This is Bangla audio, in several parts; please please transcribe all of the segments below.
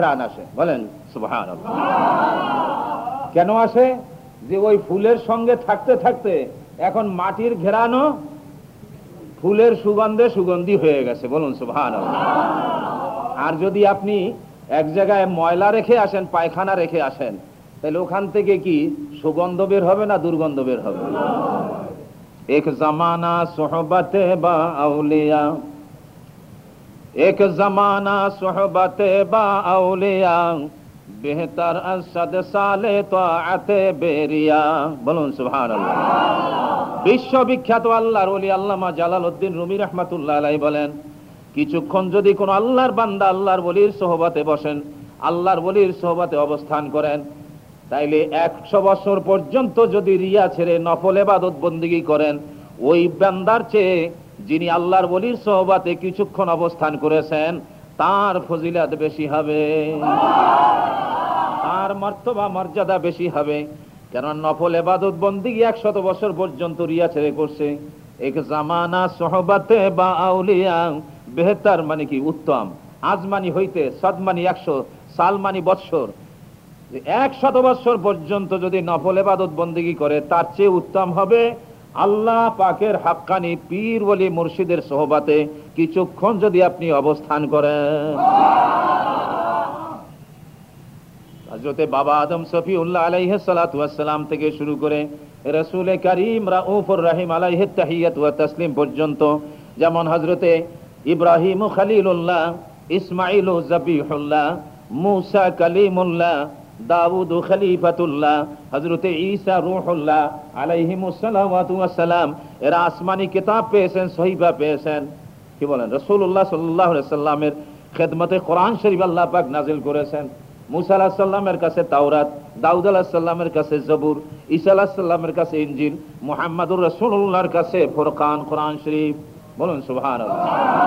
ঘ্রাণ আসে, বলেন সুবহানাল্লাহ। কেন আসে? যে ওই ফুলের সঙ্গে থাকতে থাকতে এখন মাটির ঘ্রাণও ফুলের সুগন্ধে সুগন্ধি হয়ে গেছে, বলুন সুবহানাল্লাহ। আর যদি আপনি এক জায়গায় ময়লা রেখে আসেন, পায়খানা রেখে আসেন, তাহলে ওখান থেকে কি সুগন্ধ বের হবে না দুর্গন্ধ বের হবে? এক জামানা সোহবতে বা আউলিয়া, এক জামানা সোহবতে বা আউলিয়া, বেহতর আসদ সালে তাআতে বেরিয়া, বলুন সুবহানাল্লাহ। বিশ্ববিখ্যাত আল্লাহর ওলি আল্লামা জালালউদ্দিন রুমি রাহমাতুল্লাহ আলাইহি বলেন, কিছুক্ষণ যদি কোন আল্লাহর বান্দা আল্লাহর ওলির সোহবতে বসেন, আল্লাহর ওলির সোহবতে অবস্থান করেন, তাইলে 100 বছর পর্যন্ত যদি রিয়া ছেড়ে নফল ইবাদত বন্দেগী করেন, ওই বান্দার চেয়ে যিনি আল্লাহর ওলির সোহবতে কিছুক্ষণ অবস্থান করেছেন তার ফজিলত বেশি হবে, তার মর্তবা মর্যাদা বেশি হবে। কারণ নফল ইবাদত বন্দেগী 100 বছর পর্যন্ত রিয়া ছেড়ে করছে। এক জামানা সোহবতে বা আউলিয়া, বেহতর মানে কি উত্তম, আজ মানি হইতে, সদ মানি 100, সাল মানি বৎসর, 100 বছর পর্যন্ত যদি নফল ইবাদত বন্দেগী করে তার চেয়ে উত্তম হবে আল্লাহ পাকের হাক্কানি পীর ওলি মুর্শিদের সোহবতে কিছুক্ষণ যদি আপনি অবস্থান করেন। হযরতে বাবা আদম শফিউল্লাহ আলাইহিস সালাতু ওয়াস সালাম থেকে শুরু করে রাসূল কারীম রাউফুর রহিম আলাইহি তাহিয়াত ওয়া তাসলিম পর্যন্ত, যেমন হযরতে ইব্রাহিম খলিলুল্লাহ, ইসমাঈল যাবিহুল্লাহ, মুসা কালিমুল্লাহ, দাউদ খলিফাতুল্লাহ, হযরতে ঈসা রূহুল্লাহ আলাইহিমুস সালাওয়াতু ওয়াস সালাম, এরা আসমানি কিতাব পেয়েছেন, সহিফা পেয়েছেন। কি বলেন? রাসূলুল্লাহ সাল্লাল্লাহু আলাইহি সাল্লামের খেদমতে কোরআন শরীফ আল্লাহ পাক নাযিল করেছেন। মুসা আলাইহিস সালামের কাছে তাওরাত, দাউদ আলাইহিস সালামের কাছে জবুর, ঈসা আলাইহিস সালামের কাছে ইনজিল, মুহাম্মদুর রাসূলুল্লাহর কাছে ফুরকান কোরআন শরীফ, বলুন সুবহানাল্লাহ।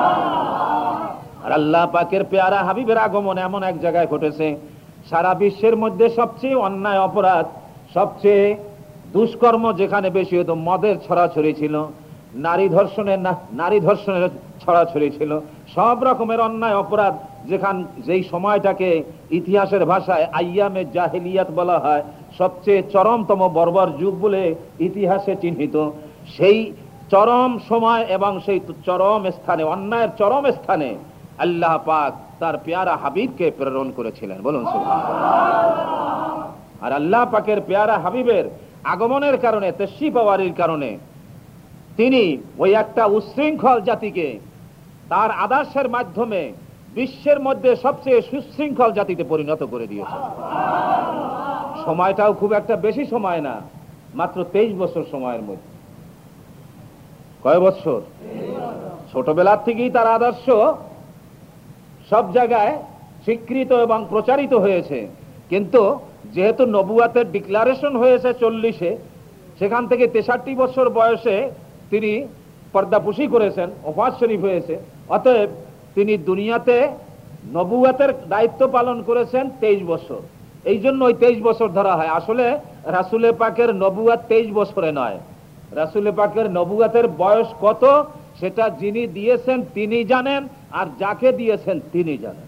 আর আল্লাহ পাকের পেয়ারা হাবিবের আগমন এমন এক জায়গায় ঘটেছে, সারা বিশ্বের মধ্যে সবচেয়ে অন্যায় অপরাধ, সবচেয়ে দুষ্কর্ম যেখানে বেশি হতো, মদের ছড়াছড়ি ছিল, নারী ধর্ষণের ছড়াছড়ি ছিল, সব রকমের অন্যায় অপরাধ যেই সময়টাকে ইতিহাসের ভাষায় আইয়ামে জাহিলিয়াত বলা হয়, সবচেয়ে চরমতম বর্বর যুগ বলে ইতিহাসে চিহ্নিত, সেই চরম সময় এবং সেই চরম স্থানে, অন্যায়ের চরম স্থানে আল্লাহ পাক তার পেয়ারা হাবিবকে প্রেরণ করেছিলেন, বলুন সুবহানাল্লাহ। আর আল্লাহ পাকের পেয়ারা হাবিবের আগমনের কারণে, তাশরীফ আওয়ারির কারণে তিনি ওই একটা উশৃঙ্খল জাতিকে তার আদর্শের মাধ্যমে বিশ্বের মধ্যে সবচেয়ে সুশৃঙ্খল জাতিতে পরিণত করে দিয়েছেন। সময়টাও খুব একটা বেশি সময় না, মাত্র 23 বছর সময়ের মধ্যে। কয় বছর? ছোটবেলার থেকেই তার আদর্শ সব জায়গায় স্বীকৃত এবং প্রচারিত হয়েছে। কিন্তু যেহেতু নবুয়াতের ডিক্লারেশন হয়েছে 40-এ, সেখান থেকে 63 বছর বয়সে তিনি পর্দাপুশি করেছেন, ওফাত শরীফ হয়েছে। অতএব তিনি দুনিয়াতে নবুয়াতের দায়িত্ব পালন করেছেন 23 বছর। এই জন্য ওই 23 বছর ধরা হয়। আসলে রাসূলে পাকের নবুয়াত 23 বছরে নয়, রাসূলে পাকের নবুয়াতের বয়স কত সেটা যিনি দিয়েছেন তিনি জানেন, আর যাকে দিয়েছেন তিনি জানেন।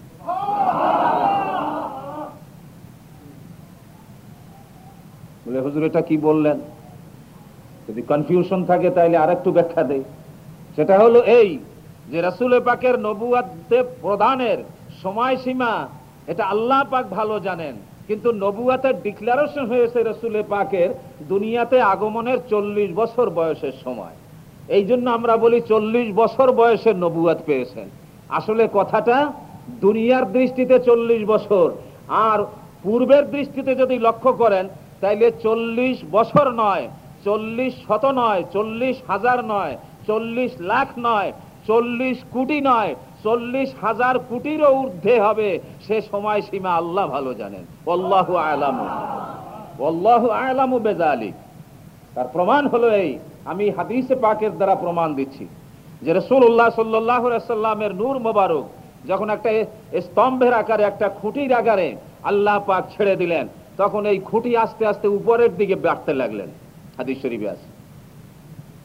বলে হুজুর এটা কি বললেন? যদি কনফিউশন থাকে তাহলে আরেকটু ব্যাখ্যা দেই। সেটা হলো এই যে রাসূলে পাকের নবুয়াতে প্রদানের সময়সীমা এটা আল্লাহ পাক ভালো জানেন, কিন্তু নবুয়াতের ডিক্লারেশন হয়েছে রাসূলে পাকের দুনিয়াতে আগমনের 40 বছর বয়সের সময়। এই জন্য আমরা বলি 40 বছর বয়সের নবুয়াত পেয়েছেন। আসলে কথাটা দুনিয়ার দৃষ্টিতে 40 বছর, আর পূর্বের দৃষ্টিতে যদি লক্ষ্য করেন তাইলে 40 বছর নয়, 40 শত নয়, 40,000 নয়, 40 লাখ নয়, 40 কোটি নয়, 40,000 কোটিরও ঊর্ধ্বে হবে। সে সময়সীমা আল্লাহ ভালো জানেন। আল্লাহু আ'লামু, আল্লাহু আ'লামু বিযালিক। তার প্রমাণ হলো এই, আমি হাদিসে পাকের দ্বারা প্রমাণ দিচ্ছি যে রাসূলুল্লাহ সাল্লাল্লাহু আলাইহি ওয়াসাল্লামের নূর মোবারক যখন একটা স্তম্ভের আকারে, একটা খুঁটির আকারে আল্লাহ পাক ছেড়ে দিলেন, তখন এই খুঁটি আস্তে আস্তে উপরের দিকে বাড়তে লাগলেন। হাদিস শরীফে আছে,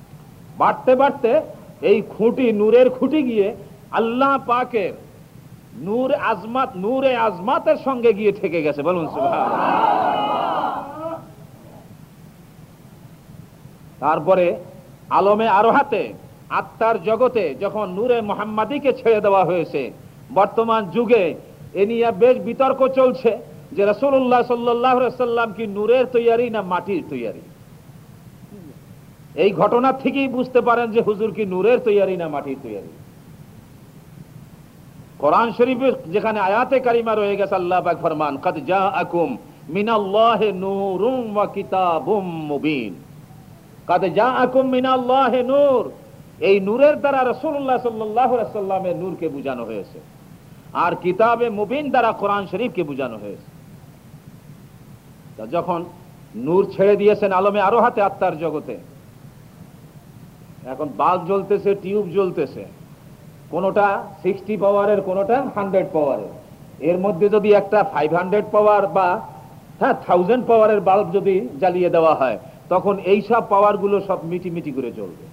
বাড়তে বাড়তে এই খুঁটি, নূরের খুঁটি গিয়ে আল্লাহ পাকের নূরে আজমাতের সঙ্গে গিয়ে ঠেকে গেছে, বলুন সুবহানাল্লাহ। তারপরে আলমে আরোহাতে, আত্মার জগতে যখন নূরে মুহাম্মাদীকে ছেড়ে দেওয়া হয়েছে, বর্তমান যুগে এ নিয়ে বেশ বিতর্ক চলছে যে রাসূলুল্লাহ সাল্লাল্লাহু আলাইহি ওয়াসাল্লাম কি নূরের তৈয়ারি না মাটির তৈয়ারি। এই ঘটনা থেকেই বুঝতে পারেন যে হুজুর কি নূরের তৈয়ারি না মাটির তৈয়ারি। কোরআন শরীফে যেখানে আয়াতে কারিমা রয়ে গেছে, আল্লাহ পাক ফরমান কাদ জাআকুম মিনাল্লাহি নূরুম ওয়া কিতাবুম মুবিন। কাদ জাআকুম মিনাল্লাহি নূর, এই নূরের দ্বারা রাসূলুল্লাহ সাল্লাল্লাহু আলাইহি ওয়াসাল্লামের নূরকে বোঝানো হয়েছে, আর কিতাবে মুবিন দ্বারা কোরআন শরীফকে বোঝানো হয়েছে। যখন নূর ছেড়ে দিয়েছেন আলমে আরোহাতে, আত্মার জগতে, এখন বাল্ব জ্বলতেছে, টিউব জ্বলতেছে, কোনটা 60 পাওয়ারের, কোনটা 100 পাওয়ারের। এর মধ্যে যদি একটা 500 পাওয়ার বা 1000 পাওয়ারের বাল্ব যদি জ্বালিয়ে দেওয়া হয়, তখন এই সব পাওয়ার গুলো সব মিটি মিটি করে চলবে।